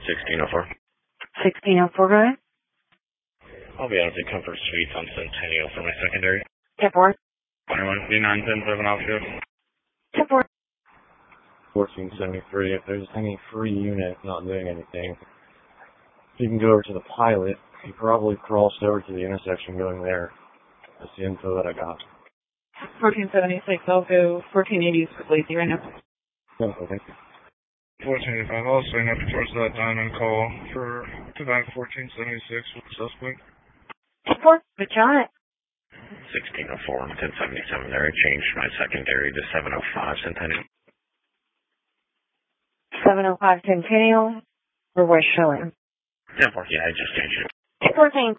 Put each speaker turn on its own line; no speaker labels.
1604.
1604, go ahead.
I'll be out of the Comfort Suites on Centennial for my secondary.
10-4.
21 B910 off shift.
10-4.
1473, if there's any free unit not doing anything, you can go over to the pilot. He probably crossed over to the intersection going there. That's the info that I got.
1476, I'll go 1480 for Lazy right now.
Okay, thank you.
1485, I'll swing up towards that diamond call for Divine 1476 with the suspect.
10-4, good shot.
1604 and 1077 there. I changed my secondary to 705 Centennial.
705 Centennial, or West Showing.
10-4, yeah, I just changed it.
14.